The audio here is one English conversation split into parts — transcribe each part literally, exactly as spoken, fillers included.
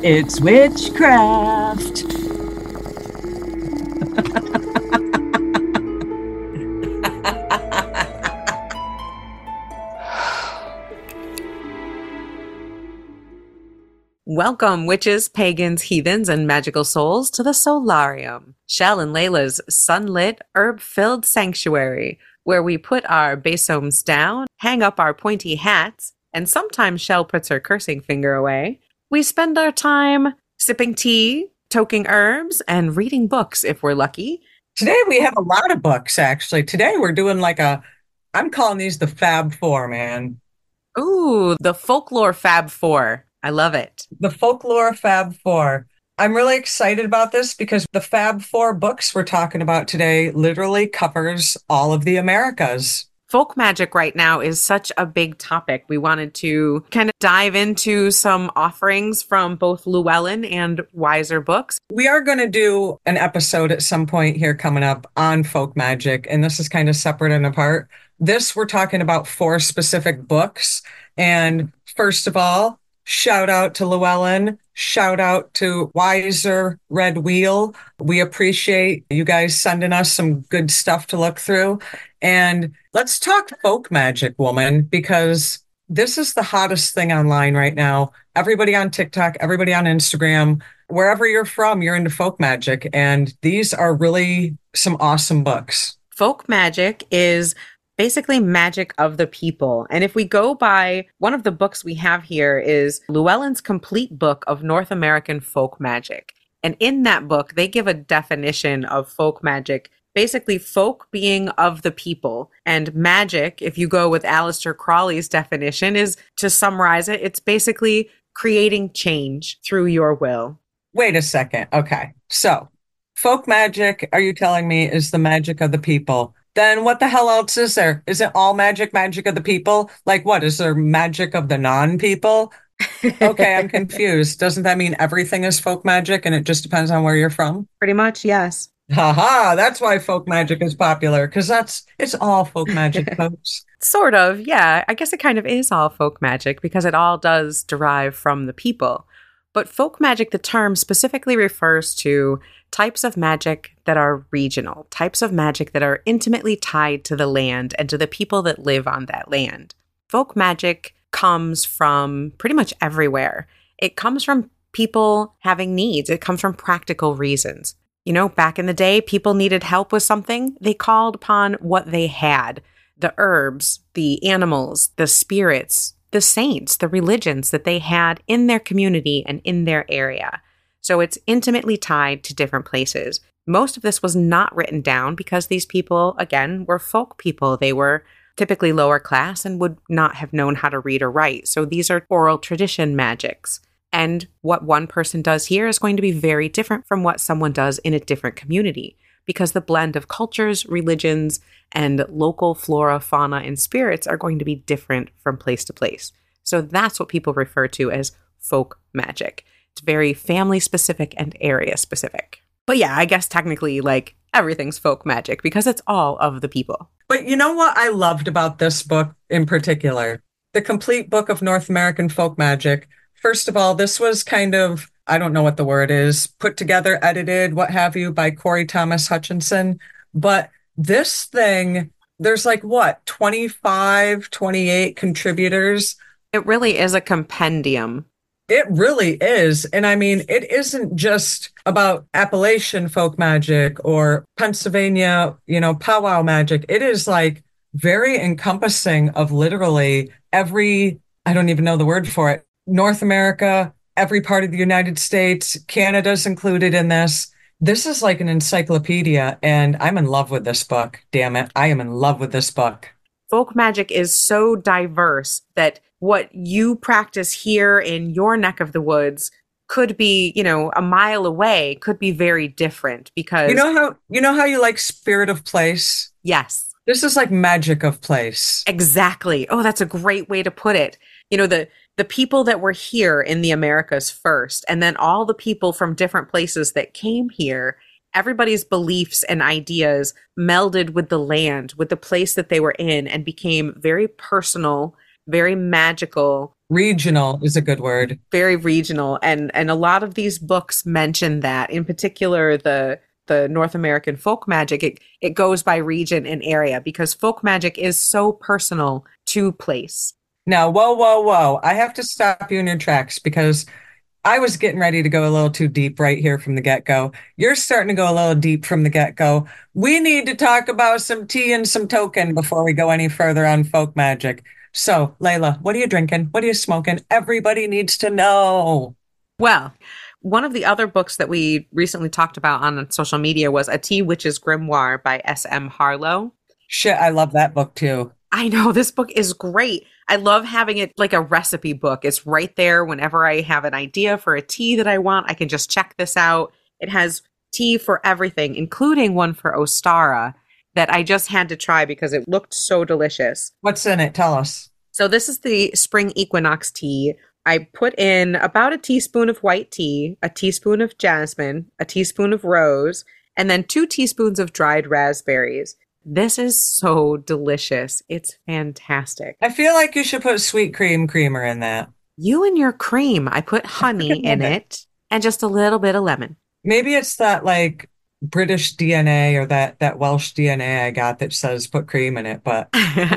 It's witchcraft. Welcome, witches, pagans, heathens, and magical souls to the Solarium, Shell and Layla's sunlit, herb-filled sanctuary, where we put our basomes down, hang up our pointy hats, and sometimes Shell puts her cursing finger away. We spend our time sipping tea, toking herbs, and reading books if we're lucky. Today we have a lot of books, actually. Today we're doing like a, I'm calling these the Fab Four, man. Ooh, the folklore Fab Four. I love it. The folklore Fab Four. I'm really excited about this because the Fab Four books we're talking about today literally covers all of the Americas. Folk magic right now is such a big topic. We wanted to kind of dive into some offerings from both Llewellyn and Weiser books. We are going to do an episode at some point here coming up on folk magic, and this is kind of separate and apart. This, we're talking about four specific books. And first of all, shout out to Llewellyn. Shout out to Weiser Red Wheel. We appreciate you guys sending us some good stuff to look through. And let's talk folk magic, woman, because this is the hottest thing online right now. Everybody on TikTok, everybody on Instagram, wherever you're from, you're into folk magic. And these are really some awesome books. Folk magic is basically magic of the people. And if we go by one of the books we have here is Llewellyn's Complete Book of North American Folk Magic. And in that book, they give a definition of folk magic, basically folk being of the people. And magic, if you go with Aleister Crowley's definition, is, to summarize it, it's basically creating change through your will. Wait a second. Okay. So folk magic, are you telling me, is the magic of the people? Then what the hell else is there? Is it all magic, magic of the people? Like what? Is there magic of the non-people? Okay, I'm confused. Doesn't that mean everything is folk magic and it just depends on where you're from? Pretty much, yes. Haha, that's why folk magic is popular, because that's, it's all folk magic, folks. Sort of, yeah. I guess it kind of is all folk magic because it all does derive from the people. But folk magic, the term specifically refers to types of magic that are regional, types of magic that are intimately tied to the land and to the people that live on that land. Folk magic comes from pretty much everywhere. It comes from people having needs. It comes from practical reasons. You know, back in the day, people needed help with something. They called upon what they had, the herbs, the animals, the spirits, the saints, the religions that they had in their community and in their area. So it's intimately tied to different places. Most of this was not written down because these people, again, were folk people. They were typically lower class and would not have known how to read or write. So these are oral tradition magics. And what one person does here is going to be very different from what someone does in a different community, because the blend of cultures, religions, and local flora, fauna, and spirits are going to be different from place to place. So that's what people refer to as folk magic. It's very family specific and area specific. But yeah, I guess technically, like, everything's folk magic because it's all of the people. But you know what I loved about this book in particular? The Complete Book of North American Folk Magic. First of all, this was kind of, I don't know what the word is, put together, edited, what have you, by Corey Thomas Hutchinson. But this thing, there's like, what, twenty-five, twenty-eight contributors? It really is a compendium. It really is. And I mean, it isn't just about Appalachian folk magic or Pennsylvania, you know, powwow magic. It is like very encompassing of literally every, I don't even know the word for it, North America, every part of the United States, Canada's included in this. This is like an encyclopedia, and I'm in love with this book. Damn it. I am in love with this book. Folk magic is so diverse that what you practice here in your neck of the woods could be, you know, a mile away, could be very different because you know how you know how you like spirit of place? Yes. This is like magic of place. Exactly. Oh, that's a great way to put it. You know, the the people that were here in the Americas first, and then all the people from different places that came here, everybody's beliefs and ideas melded with the land, with the place that they were in, and became very personal, very magical, Regional is a good word. Very regional, and and a lot of these books mention that. In particular, the the North American folk magic, it it goes by region and area because folk magic is so personal to place. Now, whoa, whoa, whoa. I have to stop you in your tracks because I was getting ready to go a little too deep right here from the get-go. You're starting to go a little deep from the get-go. We need to talk about some tea and some token before we go any further on folk magic. So, Layla, what are you drinking? What are you smoking? Everybody needs to know. Well, one of the other books that we recently talked about on social media was A Tea Witch's Grimoire by S M. Harlow. Shit, I love that book too. I know this book is great. I love having it like a recipe book. It's right there whenever I have an idea for a tea that I want. I can just check this out. It has tea for everything, including one for Ostara that I just had to try because it looked so delicious. What's in it? Tell us. So this is the spring equinox tea. I put in about a teaspoon of white tea, a teaspoon of jasmine, a teaspoon of rose, and then two teaspoons of dried raspberries. This is so delicious. It's fantastic. I feel like you should put sweet cream creamer in that. You and your cream. I put honey in it and just a little bit of lemon. Maybe it's that like British D N A or that that Welsh D N A I got that says put cream in it, but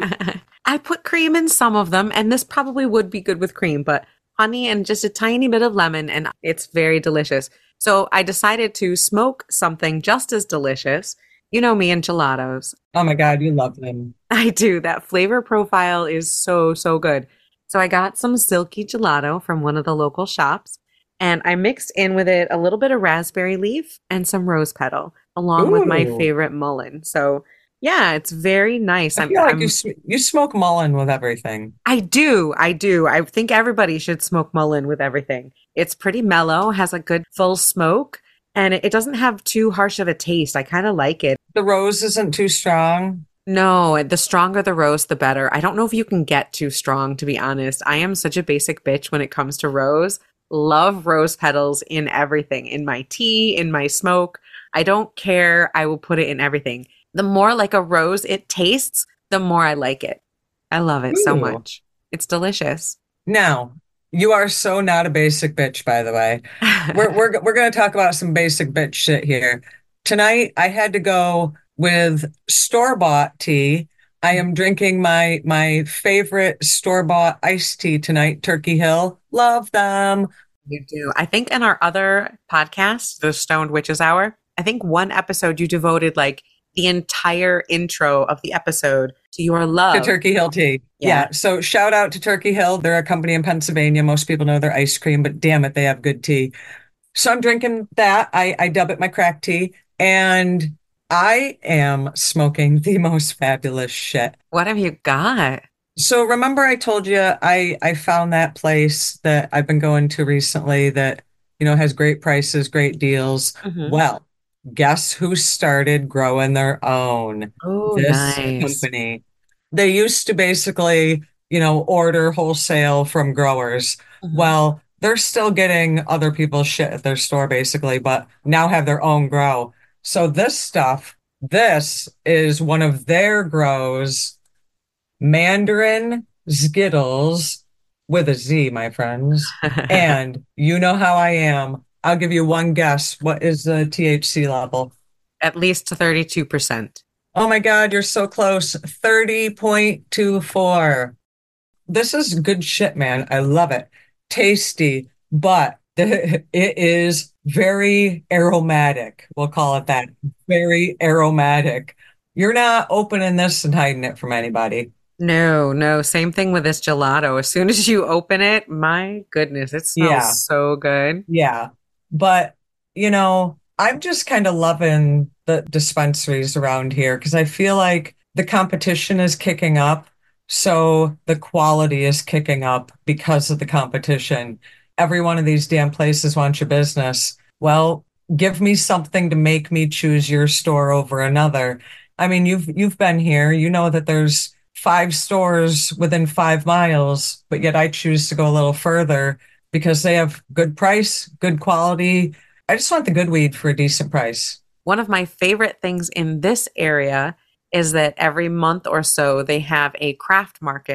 I put cream in some of them, and this probably would be good with cream, but honey and just a tiny bit of lemon, and it's very delicious. So I decided to smoke something just as delicious. You know me and gelatos. Oh my God, you love them. I do. That flavor profile is so, so good. So I got some silky gelato from one of the local shops, and I mixed in with it a little bit of raspberry leaf and some rose petal, along Ooh. with my favorite mullein. So yeah, it's very nice. I feel I'm, like I'm, you sm- you smoke mullein with everything. I do. I do. I think everybody should smoke mullein with everything. It's pretty mellow, has a good full smoke, and it, it doesn't have too harsh of a taste. I kind of like it. The rose isn't too strong. No, the stronger the rose, the better. I don't know if you can get too strong, to be honest. I am such a basic bitch when it comes to rose. Love rose petals in everything, in my tea, in my smoke. I don't care. I will put it in everything. The more like a rose it tastes, the more I like it. I love it Ooh. So much. It's delicious. Now, you are so not a basic bitch, by the way. we're we're we're going to talk about some basic bitch shit here. Tonight, I had to go with store-bought tea. I am drinking my my favorite store-bought iced tea tonight, Turkey Hill. Love them. You do. I think in our other podcast, the Stoned Witches Hour, I think one episode you devoted like the entire intro of the episode to your love. To Turkey Hill tea. Yeah. yeah. So shout out to Turkey Hill. They're a company in Pennsylvania. Most people know their ice cream, but damn it, they have good tea. So I'm drinking that. I, I dub it my crack tea. And I am smoking the most fabulous shit. What have you got? So remember I told you I, I found that place that I've been going to recently that, you know, has great prices, great deals. Mm-hmm. Well, guess who started growing their own? Oh, this nice. company. They used to basically, you know, order wholesale from growers. Mm-hmm. Well, they're still getting other people's shit at their store, basically, but now have their own grow. So this stuff, this is one of their grows, Mandarin Skittles with a Z, my friends. And you know how I am. I'll give you one guess. What is the T H C level? At least thirty-two percent. Oh my God, you're so close. thirty point two four. This is good shit, man. I love it. Tasty, but it is very aromatic. We'll call it that. Very aromatic. You're not opening this and hiding it from anybody. No, no. Same thing with this gelato. As soon as you open it, my goodness, it smells yeah. so good. Yeah. But, you know, I'm just kind of loving the dispensaries around here because I feel like the competition is kicking up. So the quality is kicking up because of the competition. Every one of these damn places wants your business. Well, give me something to make me choose your store over another. I mean, you've you've been here. You know that there's five stores within five miles, but yet I choose to go a little further because they have good price, good quality. I just want the good weed for a decent price. One of my favorite things in this area is that every month or so they have a craft market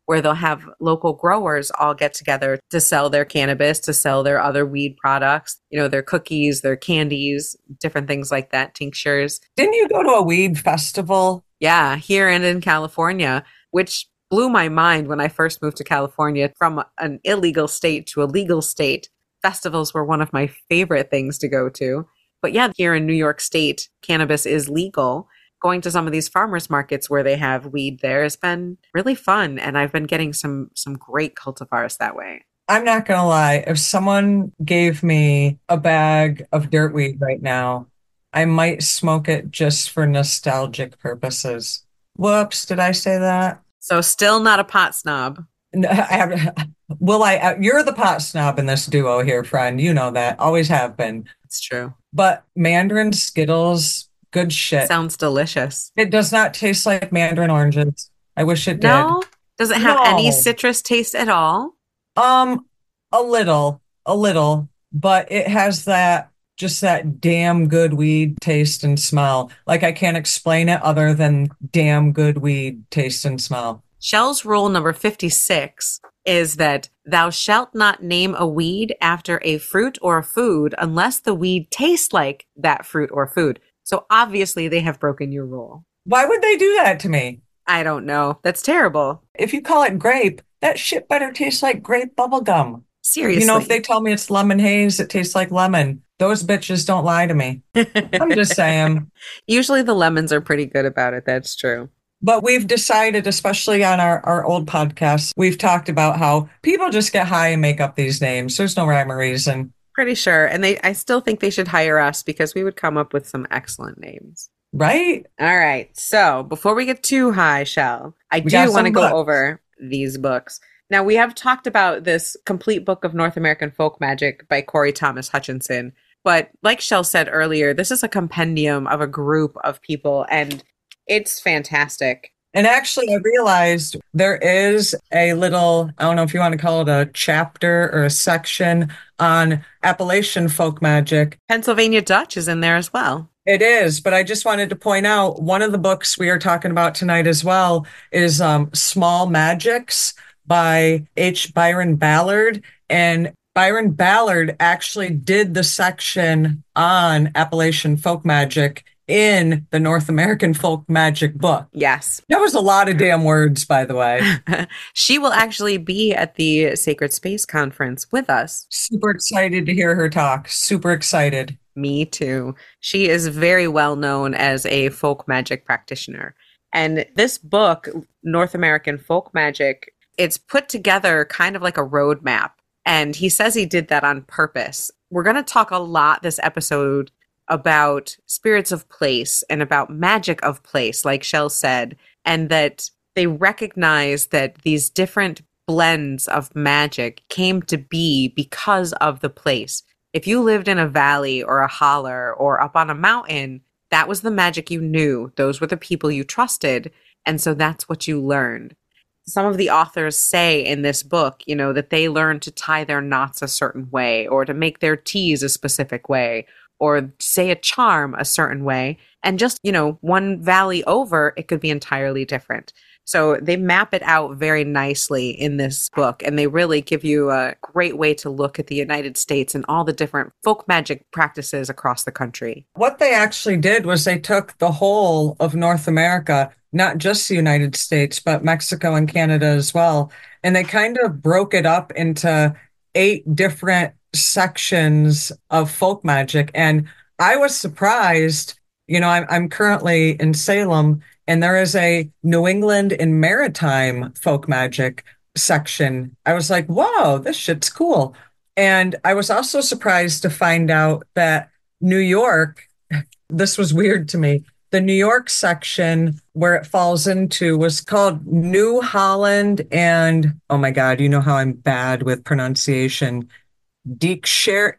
where they'll have local growers all get together to sell their cannabis, to sell their other weed products, you know, their cookies, their candies, different things like that, tinctures. Didn't you go to a weed festival? Yeah, here and in California, which blew my mind when I first moved to California from an illegal state to a legal state. Festivals were one of my favorite things to go to. But yeah, here in New York State, cannabis is legal. Going to some of these farmers markets where they have weed there has been really fun. And I've been getting some some great cultivars that way. I'm not going to lie. If someone gave me a bag of dirt weed right now, I might smoke it just for nostalgic purposes. Whoops, did I say that? So still not a pot snob. No, I have, will I? You're the pot snob in this duo here, friend. You know that. Always have been. It's true. But Mandarin Skittles, good shit. Sounds delicious. It does not taste like Mandarin oranges. I wish it did. No? Does it have No. any citrus taste at all? Um, a little, a little, but it has that, just that damn good weed taste and smell. Like I can't explain it other than damn good weed taste and smell. Shell's rule number fifty-six is that thou shalt not name a weed after a fruit or a food unless the weed tastes like that fruit or food. So obviously they have broken your rule. Why would they do that to me? I don't know. That's terrible. If you call it grape, that shit better taste like grape bubble gum. Seriously. You know, if they tell me it's lemon haze, it tastes like lemon. Those bitches don't lie to me. I'm just saying. Usually the lemons are pretty good about it. That's true. But we've decided, especially on our, our old podcasts, we've talked about how people just get high and make up these names. There's no rhyme or reason. Pretty sure. And they, I still think they should hire us because we would come up with some excellent names. Right? All right. So before we get too high, Shell, I We do got want to some go books. over these books. Now, we have talked about this complete book of North American folk magic by Corey Thomas Hutchinson. But like Shell said earlier, this is a compendium of a group of people, and it's fantastic. And actually, I realized there is a little, I don't know if you want to call it a chapter or a section on Appalachian folk magic. Pennsylvania Dutch is in there as well. It is, but I just wanted to point out one of the books we are talking about tonight as well is um, Small Magics by H. Byron Ballard. And Byron Ballard actually did the section on Appalachian folk magic in the North American folk magic book. Yes. That was a lot of damn words, by the way. She will actually be at the Sacred Space Conference with us. Super excited to hear her talk. Super excited. Me too. She is very well known as a folk magic practitioner. And this book, North American Folk Magic, it's put together kind of like a roadmap. And he says he did that on purpose. We're going to talk a lot this episode about spirits of place and about magic of place, like Shell said, and that they recognize that these different blends of magic came to be because of the place. If you lived in a valley or a holler or up on a mountain, that was the magic you knew. Those were the people you trusted. And so that's what you learned. Some of the authors say in this book, you know, that they learned to tie their knots a certain way or to make their teas a specific way or say a charm a certain way. And just, you know, one valley over, it could be entirely different. So they map it out very nicely in this book, and they really give you a great way to look at the United States and all the different folk magic practices across the country. What they actually did was they took the whole of North America, not just the United States, but Mexico and Canada as well. And they kind of broke it up into eight different sections of folk magic. And I was surprised, you know, I'm, I'm currently in Salem, and there is a New England and Maritime folk magic section. I was like, whoa, this shit's cool. And I was also surprised to find out that New York, this was weird to me. The New York section where it falls into was called New Holland and, oh my God, you know how I'm bad with pronunciation. Deekshire,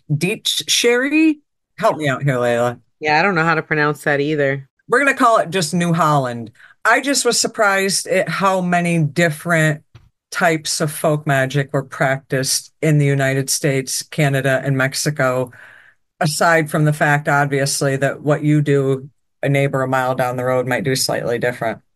Deekshire? Help me out here, Layla. Yeah, I don't know how to pronounce that either. We're going to call it just New Holland. I just was surprised at how many different types of folk magic were practiced in the United States, Canada, and Mexico, aside from the fact, obviously, that what you do, a neighbor a mile down the road might do slightly different.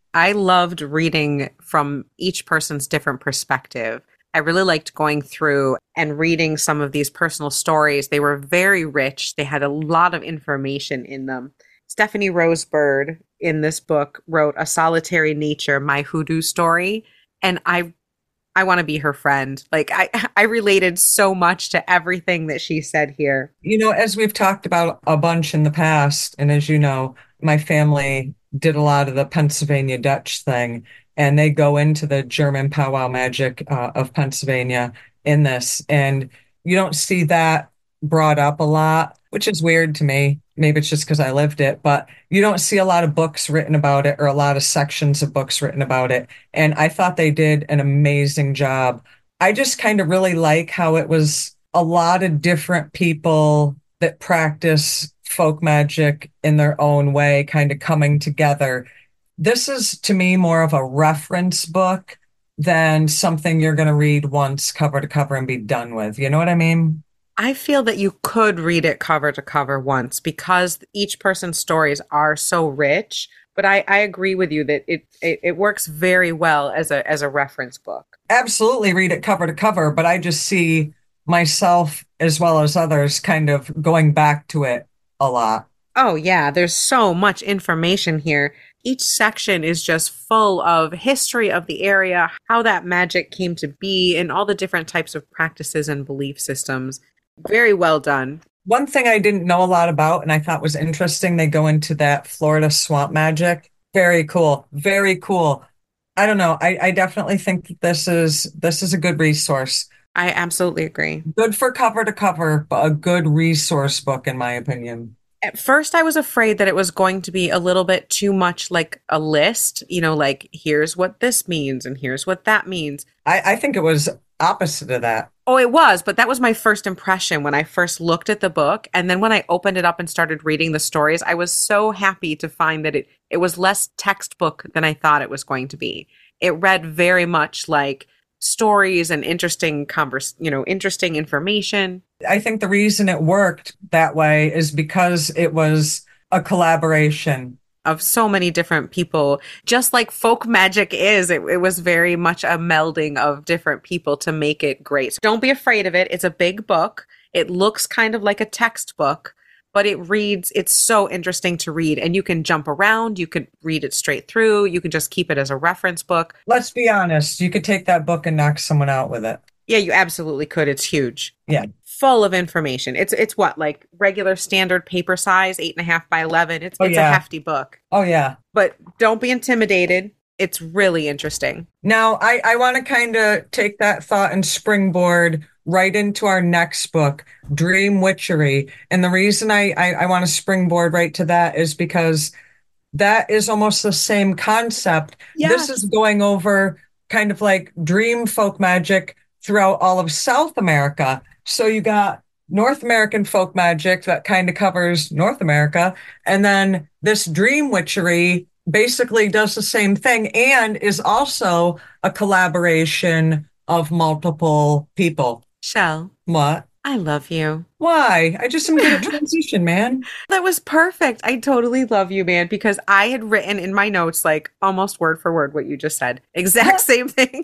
I loved reading from each person's different perspective. I really liked going through and reading some of these personal stories. They were very rich. They had a lot of information in them. Stephanie Rose Bird in this book wrote A Solitary Nature, My Hoodoo Story. And I I want to be her friend. Like I I related so much to everything that she said here. You know, as we've talked about a bunch in the past, and as you know, my family did a lot of the Pennsylvania Dutch thing, and they go into the German powwow magic uh, of Pennsylvania in this. And you don't see that brought up a lot, which is weird to me. Maybe it's just because I lived it, but you don't see a lot of books written about it or a lot of sections of books written about it. And I thought they did an amazing job. I just kind of really like how it was a lot of different people that practice folk magic in their own way, kind of coming together. This is to me more of a reference book than something you're going to read once cover to cover and be done with. You know what I mean? I feel that you could read it cover to cover once because each person's stories are so rich. But I, I agree with you that it, it it works very well as a as a reference book. Absolutely read it cover to cover, but I just see myself as well as others kind of going back to it a lot. Oh, yeah, there's so much information here. Each section is just full of history of the area, how that magic came to be, and all the different types of practices and belief systems. Very well done. One thing I didn't know a lot about and I thought was interesting, they go into that Florida swamp magic. Very cool. Very cool. I don't know. I, I definitely think that this is this is a good resource. I absolutely agree. Good for cover to cover, but a good resource book in my opinion. At first, I was afraid that it was going to be a little bit too much like a list, you know, like here's what this means and here's what that means. I, I think it was opposite of that. Oh, it was, but that was my first impression when I first looked at the book. And then when I opened it up and started reading the stories, I was so happy to find that it, it was less textbook than I thought it was going to be. It read very much like stories and interesting converse, you know, interesting information. I think the reason it worked that way is because it was a collaboration of so many different people, just like folk magic is. It, it was very much a melding of different people to make it great. So don't be afraid of it. It's a big book. It looks kind of like a textbook, but it reads, it's so interesting to read. And you can jump around. You could read it straight through. You can just keep it as a reference book. Let's be honest. You could take that book and knock someone out with it. Yeah, you absolutely could. It's huge. Yeah. Full of information. It's it's what, like regular standard paper size, eight and a half by eleven. It's oh, it's yeah. a hefty book. Oh yeah. But don't be intimidated. It's really interesting. Now I, I want to kind of take that thought and springboard right into our next book, Dream Witchery. And the reason I, I, I want to springboard right to that is because that is almost the same concept. Yes. This is going over kind of like dream folk magic throughout all of South America. So you got North American folk magic that kind of covers North America. And then this dream witchery basically does the same thing and is also a collaboration of multiple people. Shell. What? I love you. Why? I just am good at transition, man. That was perfect. I totally love you, man, because I had written in my notes, like almost word for word what you just said. Exact same thing.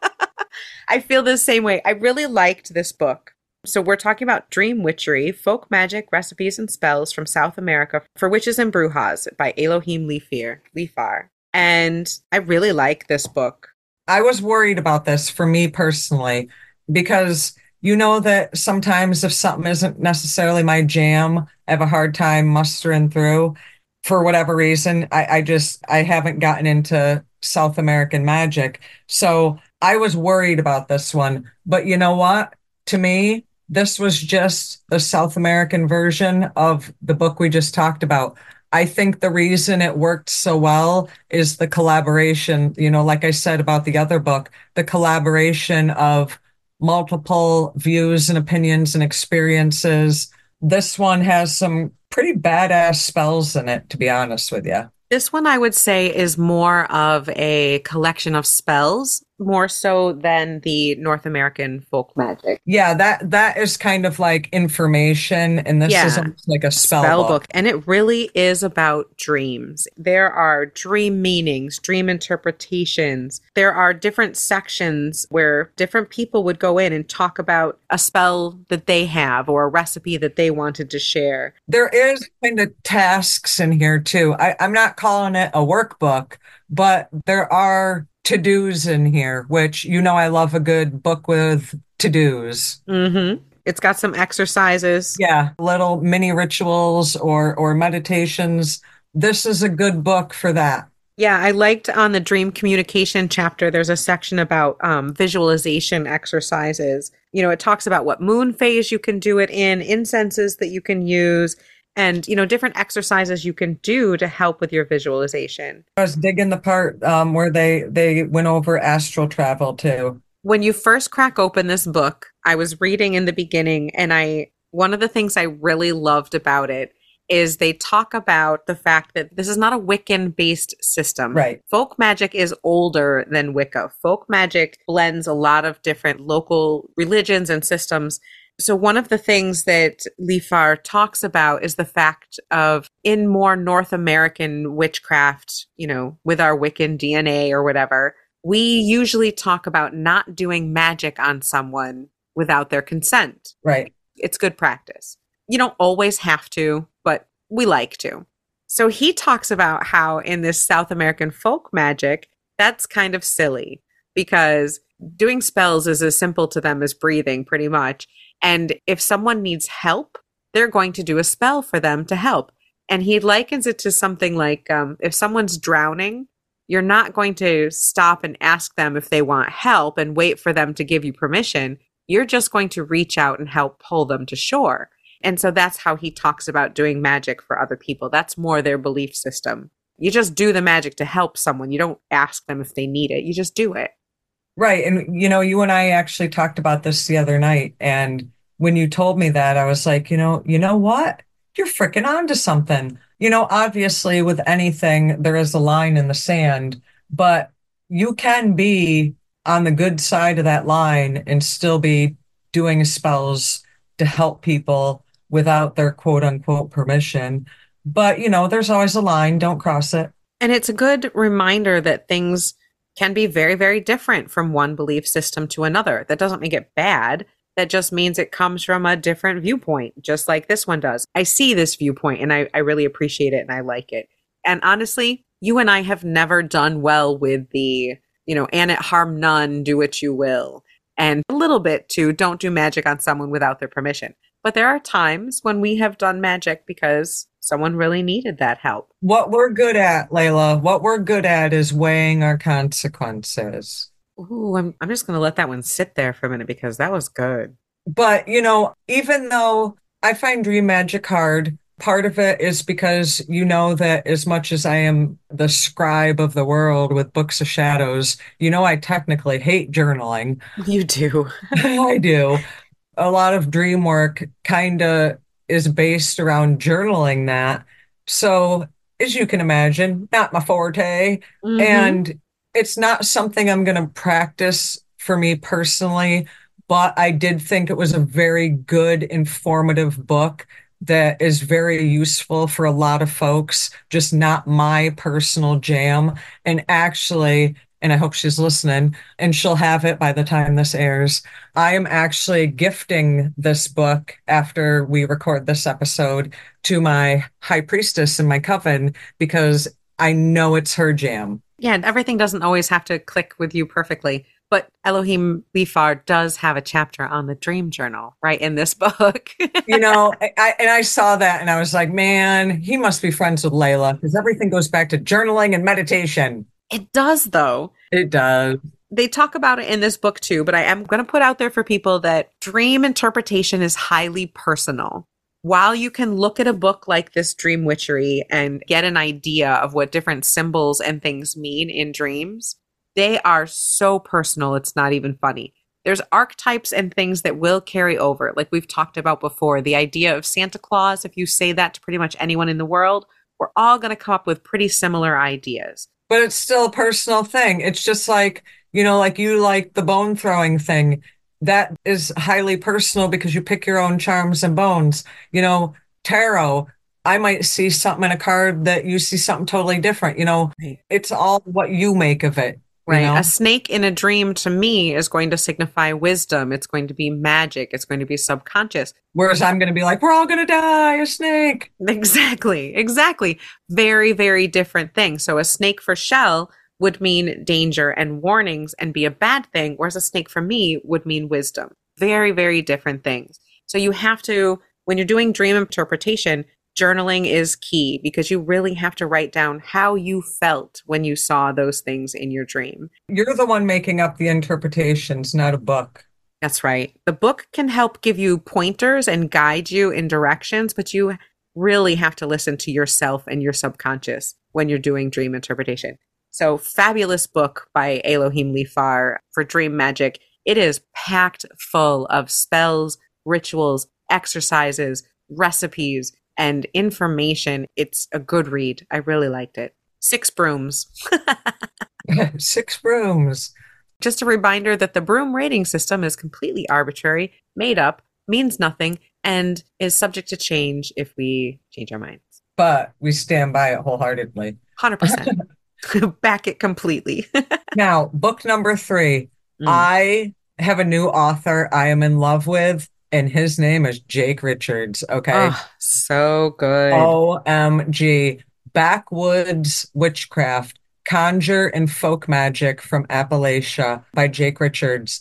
I feel the same way. I really liked this book. So we're talking about Dream Witchery, Folk Magic, Recipes and Spells from South America for Witches and Brujas by Elohim Leafir, Leafar. And I really like this book. I was worried about this for me personally, because you know that sometimes if something isn't necessarily my jam, I have a hard time mustering through for whatever reason. I, I just, I haven't gotten into South American magic. So I was worried about this one. But you know what? To me, this was just the South American version of the book we just talked about. I think the reason it worked so well is the collaboration, you know, like I said about the other book, the collaboration of multiple views and opinions and experiences. This one has some pretty badass spells in it, to be honest with you. This one I would say is more of a collection of spells more so than the North American folk magic. Yeah, that that is kind of like information, and this is Yeah, almost like a spell spell book. book. And it really is about dreams. There are dream meanings, dream interpretations. There are different sections where different people would go in and talk about a spell that they have or a recipe that they wanted to share. There is kind of tasks in here too. I, I'm not calling it a workbook, but there are to-dos in here, which you know I love a good book with to-dos. Mm-hmm. It's got some exercises. Yeah, little mini rituals or or meditations. This is a good book for that. Yeah, I liked on the dream communication chapter, there's a section about um, visualization exercises. You know, it talks about what moon phase you can do it in, incenses that you can use, and, you know, different exercises you can do to help with your visualization. I was digging the part um, where they they went over astral travel too. When you first crack open this book, I was reading in the beginning, and I, one of the things I really loved about it is they talk about the fact that this is not a Wiccan based system. Right. Folk magic is older than Wicca. Folk magic blends a lot of different local religions and systems. So one of the things that Lifar talks about is the fact of in more North American witchcraft, you know, with our Wiccan D N A or whatever, we usually talk about not doing magic on someone without their consent. Right. It's good practice. You don't always have to, but we like to. So he talks about how in this South American folk magic, that's kind of silly because doing spells is as simple to them as breathing, pretty much. And if someone needs help, they're going to do a spell for them to help. And he likens it to something like um, if someone's drowning, you're not going to stop and ask them if they want help and wait for them to give you permission. You're just going to reach out and help pull them to shore. And so that's how he talks about doing magic for other people. That's more their belief system. You just do the magic to help someone. You don't ask them if they need it. You just do it. Right. And, you know, you and I actually talked about this the other night. And when you told me that, I was like, you know, you know what? You're freaking onto something. You know, obviously, with anything, there is a line in the sand, but you can be on the good side of that line and still be doing spells to help people without their quote unquote permission. But, you know, there's always a line. Don't cross it. And it's a good reminder that things can be very, very different from one belief system to another. That doesn't make it bad. That just means it comes from a different viewpoint, just like this one does. I see this viewpoint and I, I really appreciate it and I like it. And honestly, you and I have never done well with the, you know, and it harm none, do what you will. And a little bit too, don't do magic on someone without their permission. But there are times when we have done magic because someone really needed that help. What we're good at, Layla, what we're good at is weighing our consequences. Ooh, I'm I'm just going to let that one sit there for a minute because that was good. But, you know, even though I find dream magic hard, part of it is because you know that as much as I am the scribe of the world with books of shadows, you know, I technically hate journaling. You do. I do. A lot of dream work kind of is based around journaling that. So, as you can imagine, not my forte. Mm-hmm. And it's not something I'm going to practice for me personally, but I did think it was a very good, informative book that is very useful for a lot of folks, just not my personal jam. And actually, and I hope she's listening and she'll have it by the time this airs, I am actually gifting this book after we record this episode to my high priestess in my coven because I know it's her jam. Yeah, and everything doesn't always have to click with you perfectly. But Elohim Lifar does have a chapter on the dream journal, right, in this book. You know, I, and I saw that and I was like, man, he must be friends with Layla because everything goes back to journaling and meditation. It does, though. It does. They talk about it in this book, too, but I am going to put out there for people that dream interpretation is highly personal. While you can look at a book like this Dream Witchery and get an idea of what different symbols and things mean in dreams, they are so personal, it's not even funny. There's archetypes and things that will carry over. Like we've talked about before, the idea of Santa Claus, if you say that to pretty much anyone in the world, we're all going to come up with pretty similar ideas. But it's still a personal thing. It's just like, You know, like you like the bone throwing thing. That is highly personal because you pick your own charms and bones. You know, tarot, I might see something in a card that you see something totally different. You know, Right. it's all what you make of it, you Right. A know? snake in a dream to me is going to signify wisdom. It's going to be magic. It's going to be subconscious. Whereas I'm going to be like, we're all going to die, a snake. Exactly. Exactly. Very, very different thing. So a snake for Shell would mean danger and warnings and be a bad thing, whereas a snake for me would mean wisdom. Very, very different things. So you have to, when you're doing dream interpretation, journaling is key because you really have to write down how you felt when you saw those things in your dream. You're the one making up the interpretations, not a book. That's right. The book can help give you pointers and guide you in directions, but you really have to listen to yourself and your subconscious when you're doing dream interpretation. So, fabulous book by Elohim Lifar for dream magic. It is packed full of spells, rituals, exercises, recipes, and information. It's a good read. I really liked it. Six brooms. Six rooms. Just a reminder that the broom rating system is completely arbitrary, made up, means nothing, and is subject to change if we change our minds. But we stand by it wholeheartedly. one hundred percent. Back it completely. Now, book number three. Mm. I have a new author I am in love with, and his name is Jake Richards. Okay. Oh, so good. O M G. Backwoods Witchcraft, Conjure and Folk Magic from Appalachia by Jake Richards.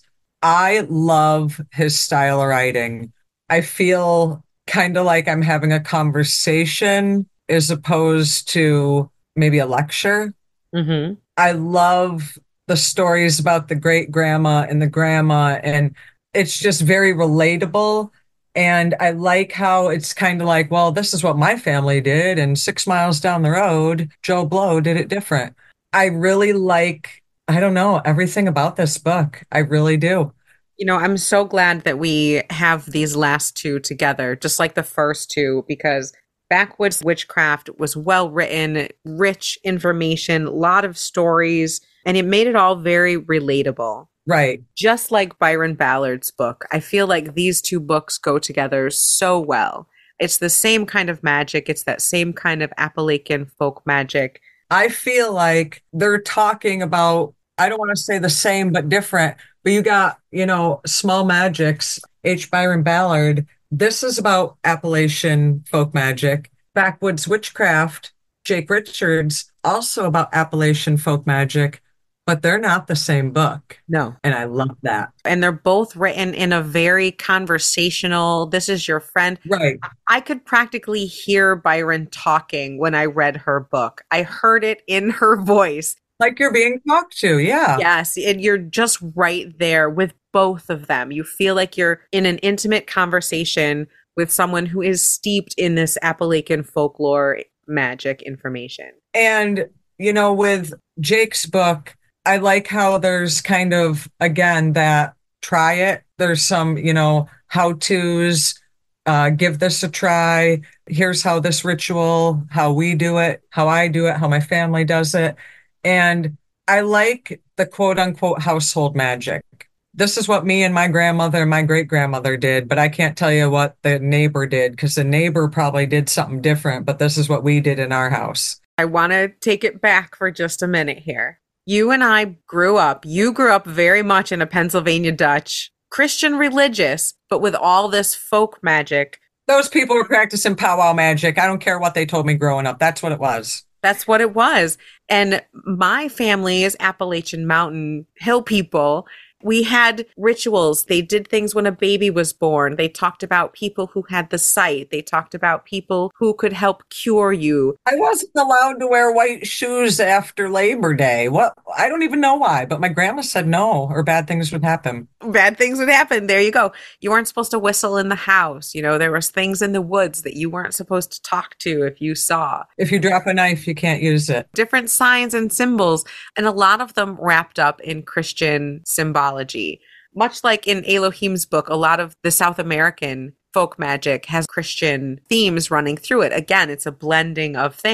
I love his style of writing. I feel kind of like I'm having a conversation as opposed to maybe a lecture. Mm-hmm. I love the stories about the great grandma and the grandma, and it's just very relatable. And I like how it's kind of like, well, this is what my family did, and six miles down the road, Joe Blow did it different. I really like, I don't know, everything about this book. I really do. You know, I'm so glad that we have these last two together, just like the first two, because Backwoods Witchcraft was well written, rich information, a lot of stories, and it made it all very relatable. Right. Just like Byron Ballard's book. I feel like these two books go together so well. It's the same kind of magic. It's that same kind of Appalachian folk magic. I feel like they're talking about, I don't want to say the same, but different. But you got, you know, Small Magics, H. Byron Ballard. This is about Appalachian folk magic. Backwoods Witchcraft, Jake Richards, also about Appalachian folk magic, but they're not the same book. No. And I love that. And they're both written in a very conversational, this is your friend. Right. I could practically hear Byron talking when I read her book. I heard it in her voice. Like you're being talked to. Yeah. Yes. And you're just right there with both of them. You feel like you're in an intimate conversation with someone who is steeped in this Appalachian folklore magic information. And, you know, with Jake's book, I like how there's kind of, again, that try it. There's some, you know, how-tos, uh, give this a try. Here's how this ritual, how we do it, how I do it, how my family does it. And I like the quote unquote household magic. This is what me and my grandmother and my great grandmother did, but I can't tell you what the neighbor did because the neighbor probably did something different, but this is what we did in our house. I want to take it back for just a minute here. You and I grew up, you grew up very much in a Pennsylvania Dutch, Christian religious, but with all this folk magic. Those people were practicing powwow magic. I don't care what they told me growing up. That's what it was. That's what it was. And my family is Appalachian Mountain Hill people. We had rituals. They did things when a baby was born. They talked about people who had the sight. They talked about people who could help cure you. I wasn't allowed to wear white shoes after Labor Day. What? I don't even know why, but my grandma said no, or bad things would happen. Bad things would happen. There you go. You weren't supposed to whistle in the house. You know, there was things in the woods that you weren't supposed to talk to if you saw. If you drop a knife, you can't use it. Different signs and symbols, and a lot of them wrapped up in Christian symbology. Much like in Elohim's book, a lot of the South American folk magic has Christian themes running through it. Again, it's a blending of things.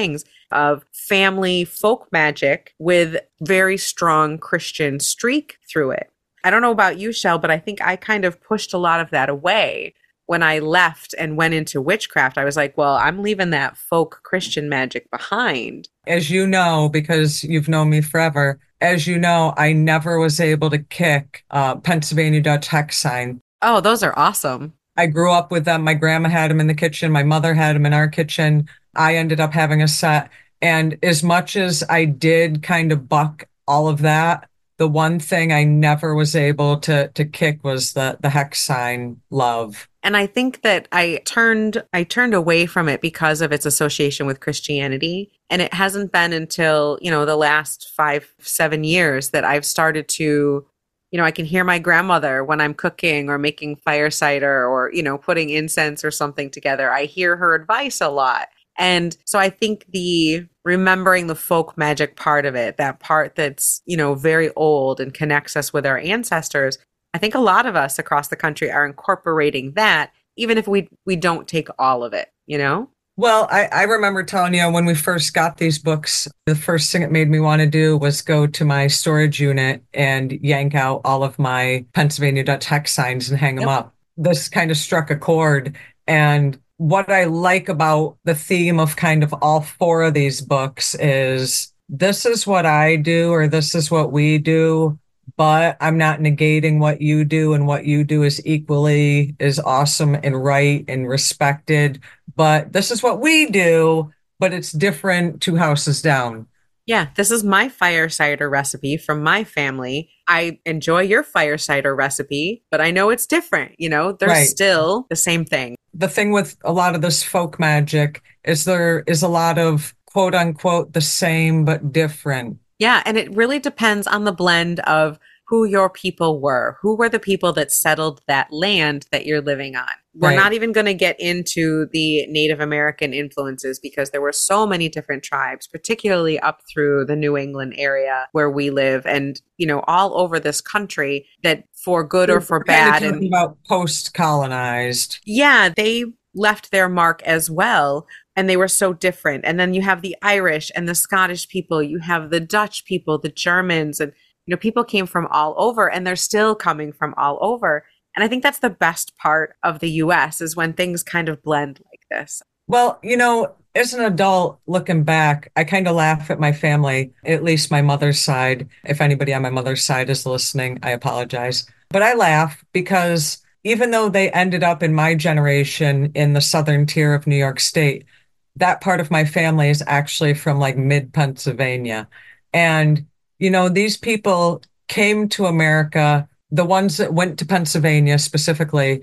of family folk magic with very strong Christian streak through it. I don't know about you, Shell, but I think I kind of pushed a lot of that away when I left and went into witchcraft. I was like, well, I'm leaving that folk Christian magic behind. As you know, because you've known me forever, as you know, I never was able to kick uh, Pennsylvania Dutch hex sign. Oh, those are awesome. I grew up with them. My grandma had them in the kitchen. My mother had them in our kitchen. I ended up having a set. And as much as I did kind of buck all of that, the one thing I never was able to to kick was the the hex sign love. And I think that I turned I turned away from it because of its association with Christianity. And it hasn't been until, you know, the last five, seven years that I've started to, you know, I can hear my grandmother when I'm cooking or making fire cider or, you know, putting incense or something together. I hear her advice a lot. And so I think the remembering the folk magic part of it, that part that's, you know, very old and connects us with our ancestors, I think a lot of us across the country are incorporating that, even if we we don't take all of it, you know? Well, I, I remember telling you when we first got these books, the first thing it made me want to do was go to my storage unit and yank out all of my Pennsylvania Dutch hex signs and hang them Yep. up. This kind of struck a chord. And what I like about the theme of kind of all four of these books is this is what I do, or this is what we do, but I'm not negating what you do, and what you do is equally as awesome and right and respected. But this is what we do, but it's different two houses down. Yeah, this is my fire cider recipe from my family. I enjoy your fire cider recipe, but I know it's different. You know, they're Right. still the same thing. The thing with a lot of this folk magic is there is a lot of quote unquote the same but different. Yeah, and it really depends on the blend of who your people were. Who were the people that settled that land that you're living on? We're Right. not even going to get into the Native American influences because there were so many different tribes, particularly up through the New England area where we live and, you know, all over this country that for good or for We're kind of bad. talking And about post-colonized. yeah, they left their mark as well. And they were so different. And then you have the Irish and the Scottish people, you have the Dutch people, the Germans, and you know, people came from all over and they're still coming from all over. And I think that's the best part of the U S is when things kind of blend like this. Well, you know, as an adult looking back, I kind of laugh at my family, at least my mother's side. If anybody on my mother's side is listening, I apologize. But I laugh because even though they ended up in my generation in the southern tier of New York State, that part of my family is actually from like mid Pennsylvania. And, you know, these people came to America, the ones that went to Pennsylvania specifically,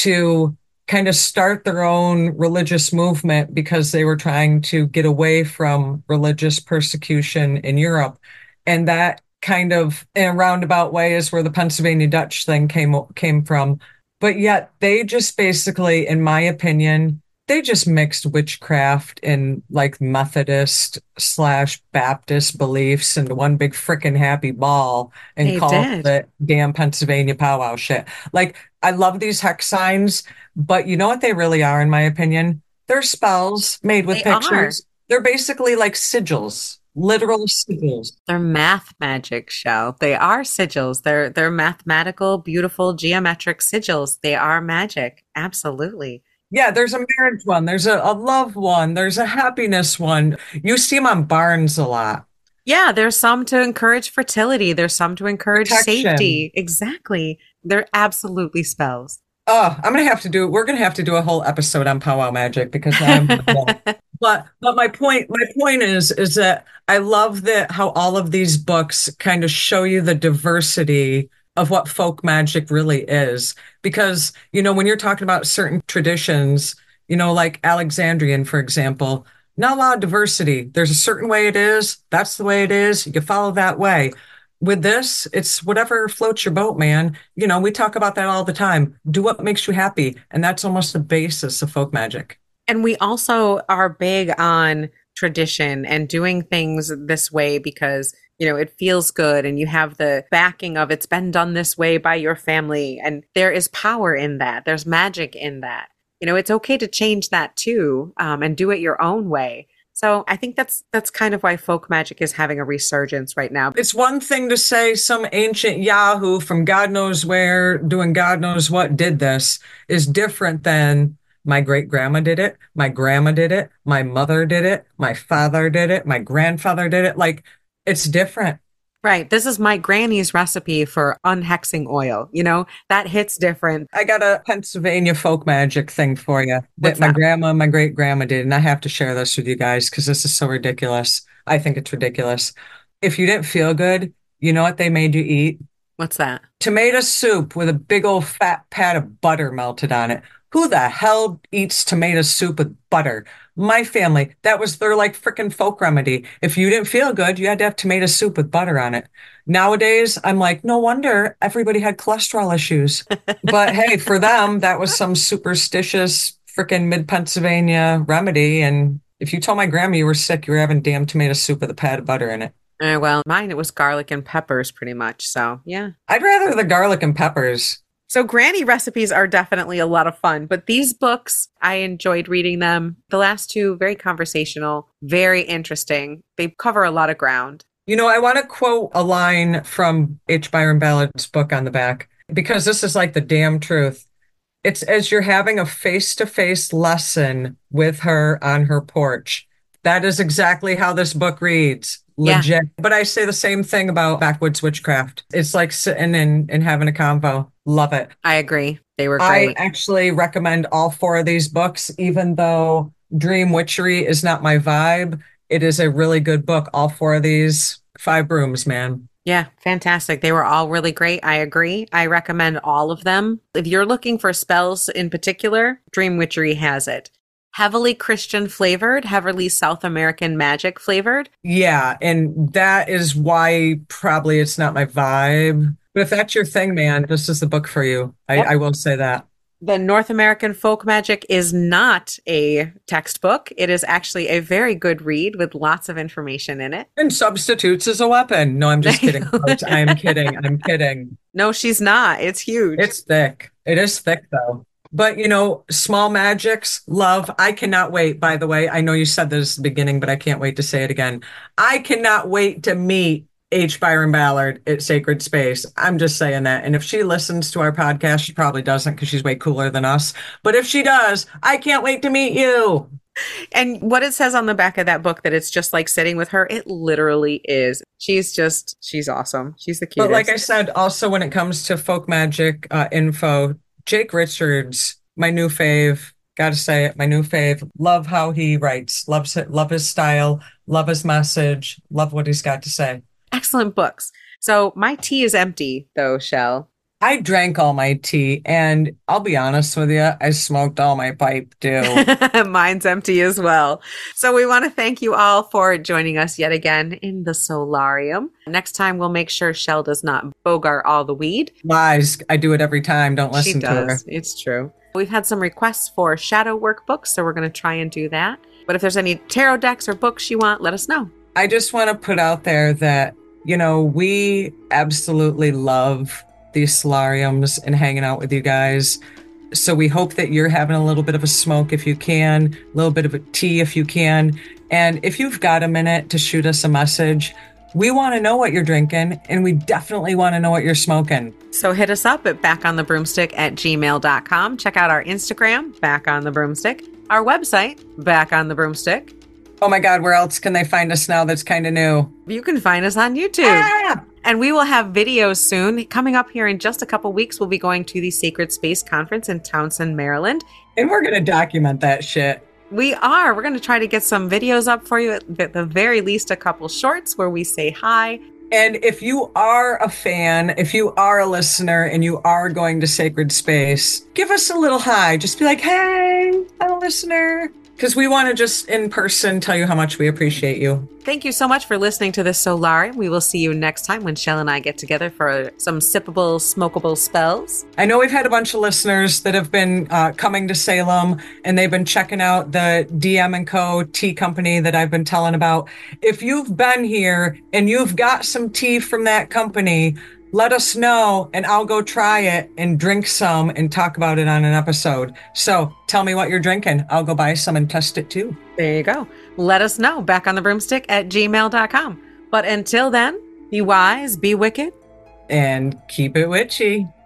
to kind of start their own religious movement because they were trying to get away from religious persecution in Europe. And that kind of, in a roundabout way, is where the Pennsylvania Dutch thing came came from. But yet they just basically, in my opinion, they just mixed witchcraft and like Methodist slash Baptist beliefs into one big frickin' happy ball and They called did. it damn Pennsylvania powwow shit. Like, I love these hex signs, but you know what they really are, in my opinion? They're spells made with They are. pictures. They're basically like sigils, literal sigils. They're math magic, Shell. They are sigils. They're they're mathematical, beautiful, geometric sigils. They are magic. Absolutely. Yeah, there's a marriage one, there's a, a love one, there's a happiness one. You see them on Barnes a lot. Yeah, there's some to encourage fertility. There's some to encourage Protection. safety. Exactly. They're absolutely spells. Oh, I'm gonna have to do. We're gonna have to do a whole episode on powwow magic because I'm. but but my point my point is is that I love that how all of these books kind of show you the diversity of what folk magic really is. Because you know when you're talking about certain traditions, you know like Alexandrian, for example, not a lot of diversity. There's a certain way it is. That's the way it is. You follow that way. With this, it's whatever floats your boat, man. You know, we talk about that all the time. Do what makes you happy. And that's almost the basis of folk magic. And we also are big on tradition and doing things this way because, you know, it feels good and you have the backing of it's been done this way by your family. And there is power in that. There's magic in that. You know, it's okay to change that too, um, and do it your own way. So I think that's that's kind of why folk magic is having a resurgence right now. It's one thing to say some ancient Yahoo from God knows where doing God knows what did this is different than my great grandma did it, my grandma did it, my mother did it, my father did it, my grandfather did it. Like, it's different. Right. This is my granny's recipe for unhexing oil. You know, that hits different. I got a Pennsylvania folk magic thing for you that What's my that? grandma and my great grandma did. And I have to share this with you guys because this is so ridiculous. I think it's ridiculous. If you didn't feel good, you know what they made you eat? What's that? Tomato soup with a big old fat pat of butter melted on it. Who the hell eats tomato soup with butter? My family, that was their like freaking folk remedy. If you didn't feel good, you had to have tomato soup with butter on it. Nowadays, I'm like, no wonder everybody had cholesterol issues. But hey, for them, that was some superstitious freaking mid Pennsylvania remedy. And if you told my grandma you were sick, you were having damn tomato soup with a pat of butter in it. Uh, well, mine, it was garlic and peppers pretty much. So, yeah. I'd rather the garlic and peppers. So granny recipes are definitely a lot of fun, but these books, I enjoyed reading them. The last two, very conversational, very interesting. They cover a lot of ground. You know, I want to quote a line from H. Byron Ballard's book on the back, because this is like the damn truth. It's as you're having a face-to-face lesson with her on her porch. That is exactly how this book reads. Legit. Yeah. But I say the same thing about Backwoods Witchcraft. It's like sitting and, and having a convo. Love it. I agree. They were great. I actually recommend all four of these books, even though Dream Witchery is not my vibe. It is a really good book. All four of these, five brooms, man. Yeah, fantastic. They were all really great. I agree. I recommend all of them. If you're looking for spells in particular, Dream Witchery has it. Heavily Christian flavored, heavily South American magic flavored. Yeah, and that is why probably it's not my vibe. But if that's your thing, man, this is the book for you. I, yep. I will say that. The North American Folk Magic is not a textbook. It is actually a very good read with lots of information in it. And substitutes as a weapon. No, I'm just kidding. I'm kidding. I'm kidding. No, she's not. It's huge. It's thick. It is thick, though. But, you know, small magics, love. I cannot wait, by the way. I know you said this at the beginning, but I can't wait to say it again. I cannot wait to meet H. Byron Ballard at Sacred Space. I'm just saying that. And if she listens to our podcast, she probably doesn't because she's way cooler than us. But if she does, I can't wait to meet you. And what it says on the back of that book, that it's just like sitting with her, it literally is. She's just, she's awesome. She's the cutest. But like I said, also when it comes to folk magic uh, info, Jake Richards, my new fave, gotta say it, my new fave. Love how he writes, loves it, love his style, love his message, love what he's got to say. Excellent books. So my tea is empty though, Shell. I drank all my tea, and I'll be honest with you, I smoked all my pipe too. Mine's empty as well. So we want to thank you all for joining us yet again in the Solarium. Next time, we'll make sure Shell does not bogart all the weed. Lies. I do it every time. Don't listen she to does. her. It's true. We've had some requests for shadow workbooks, so we're going to try and do that. But if there's any tarot decks or books you want, let us know. I just want to put out there that, you know, we absolutely love these solariums and hanging out with you guys. So we hope that you're having a little bit of a smoke if you can, a little bit of a tea if you can. And if you've got a minute to shoot us a message, we want to know what you're drinking, and we definitely want to know what you're smoking. So hit us up at backonthebroomstick at gmail dot com. Check out our Instagram, Back on the Broomstick, our website, Back on the Broomstick. Oh my God, where else can they find us now that's kind of new? You can find us on YouTube. Ah! And we will have videos soon. Coming up here in just a couple weeks, we'll be going to the Sacred Space Conference in Townsend, Maryland. And we're going to document that shit. We are. We're going to try to get some videos up for you, at the very least a couple shorts where we say hi. And if you are a fan, if you are a listener and you are going to Sacred Space, give us a little hi. Just be like, hey, I'm a listener. Because we want to just in person tell you how much we appreciate you. Thank you so much for listening to this Solarium. We will see you next time when Shell and I get together for some sippable, smokable spells. I know we've had a bunch of listeners that have been uh, coming to Salem, and they've been checking out the D M and Co. tea company that I've been telling about. If you've been here and you've got some tea from that company, let us know, and I'll go try it and drink some and talk about it on an episode. So tell me what you're drinking. I'll go buy some and test it too. There you go. let us know back on the broomstick at gmail dot com. But until then, be wise, be wicked, and keep it witchy.